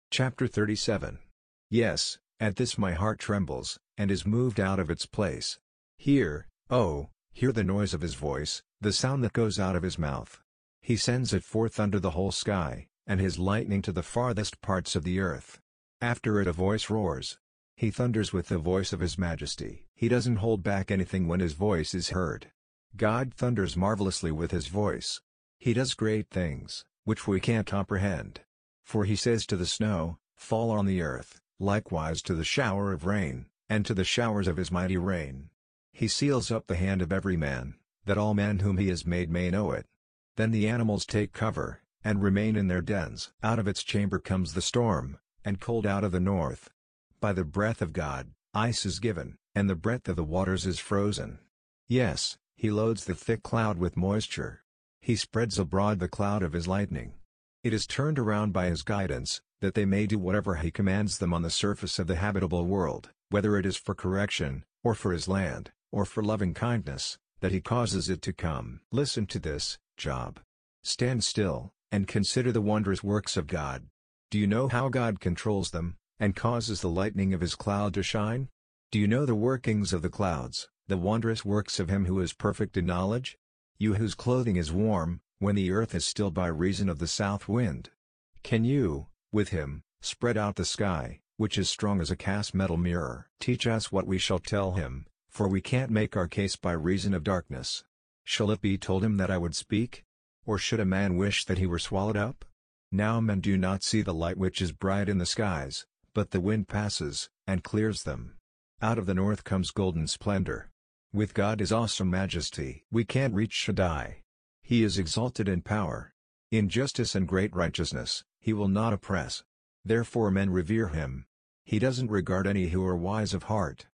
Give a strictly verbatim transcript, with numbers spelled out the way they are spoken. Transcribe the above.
Chapter thirty-seven. Yes, at this my heart trembles, and is moved out of its place. Hear, oh, hear the noise of his voice, the sound that goes out of his mouth. He sends it forth under the whole sky, and his lightning to the farthest parts of the earth. After it a voice roars. He thunders with the voice of his majesty. He doesn't hold back anything when his voice is heard. God thunders marvelously with his voice. He does great things, which we can't comprehend. For he says to the snow, "Fall on the earth," likewise to the shower of rain, and to the showers of his mighty rain. He seals up the hand of every man, that all men whom he has made may know it. Then the animals take cover, and remain in their dens. Out of its chamber comes the storm, and cold out of the north. By the breath of God, ice is given, and the breadth of the waters is frozen. Yes, he loads the thick cloud with moisture. He spreads abroad the cloud of his lightning. It is turned around by his guidance, that they may do whatever he commands them on the surface of the habitable world, whether it is for correction, or for his land, or for loving kindness, that he causes it to come. Listen to this, Job. Stand still, and consider the wondrous works of God. Do you know how God controls them, and causes the lightning of his cloud to shine? Do you know the workings of the clouds, the wondrous works of him who is perfect in knowledge? You whose clothing is warm, when the earth is still by reason of the south wind. Can you, with him, spread out the sky, which is strong as a cast metal mirror? Teach us what we shall tell him, for we can't make our case by reason of darkness. Shall it be told him that I would speak? Or should a man wish that he were swallowed up? Now men do not see the light which is bright in the skies, but the wind passes, and clears them. Out of the north comes golden splendor. With God is awesome majesty. We can't reach Shaddai. He is exalted in power. In justice and great righteousness, he will not oppress. Therefore men revere him. He doesn't regard any who are wise of heart.